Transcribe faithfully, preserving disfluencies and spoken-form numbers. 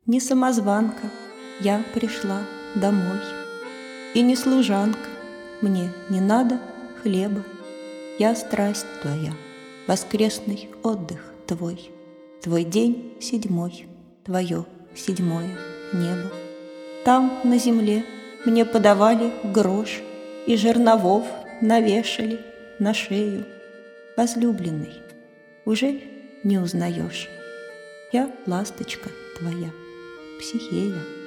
Не самозванка, я пришла домой. И не служанка, мне не надо хлеба. Я страсть твоя, воскресный отдых твой, Твой день седьмой, твое седьмое небо. Там, на земле, мне подавали грош И жерновов навешали на шею. Возлюбленный, уже не узнаешь? Я ласточка твоя, Психея.